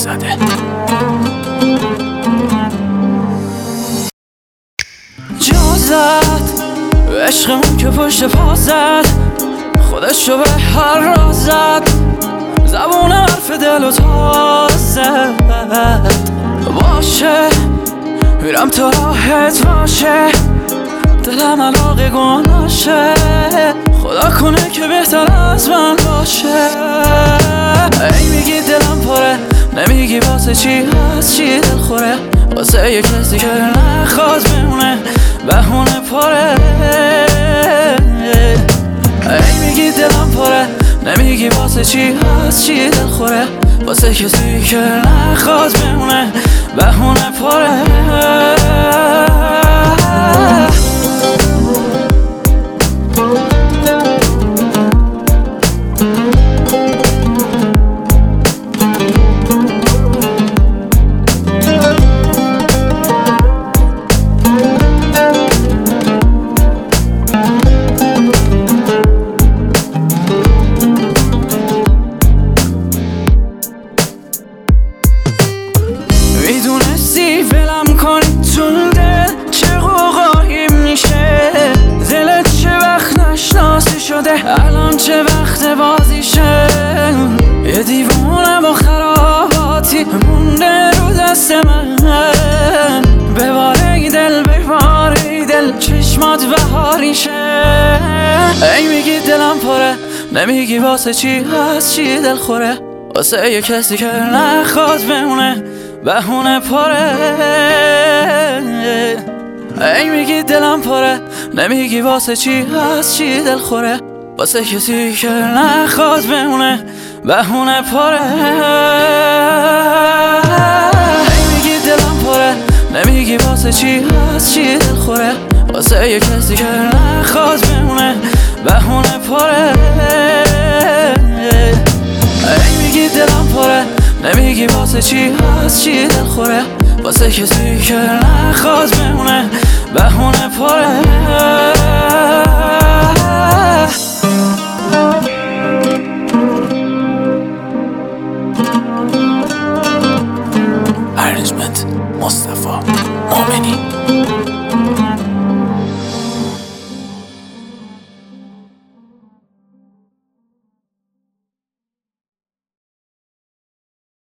زده. جا زد عشقمون که پشت پا زد، خودشو به هر راز زد، زبون حرف دل و تازد. باشه میرم تا راحت باشه، دلم علاقه گناشه، خدا کنه که بهتر از من باشه. ای میگی دلم پره، نمیگی واسه چی هست چی دل خوره، واسه یه کسی که نخواد بمونه بهونه پره. ای میگی دلم پره، نمیگی واسه چی هست چی دل خوره، واسه کسی که نخواد بمونه بهونه پره. میدونستی ولم کنی تو دل چه قوقایی میشه، دلت چه وقت نشناسی شده الان چه وقت بازیشه. یه دیوونه با خراباتی مونده رو دست من، بباره دل بباره دل چشمات بهاریشه. ای میگی دلم پره، نمیگی واسه چی هست چی دل خوره، واسه یه کسی که نخواد بمونه بهونه پره. ای میگی دلم پره، نمیگی واسه چی هست چی دل خوره، واسه کسی که نخواد بمونه بهونه پره. ای میگی دلم پره، نمیگی واسه چی هست چی دل خوره، واسه یه کسی که نخواد بمونه بهونه پره. ای میگی دلم پره، نمیگی واسه چی هست چی دل خوره، واسه کسی که نخواد بمونه بهونه پره. ارنجمنت مصطفی مومنی.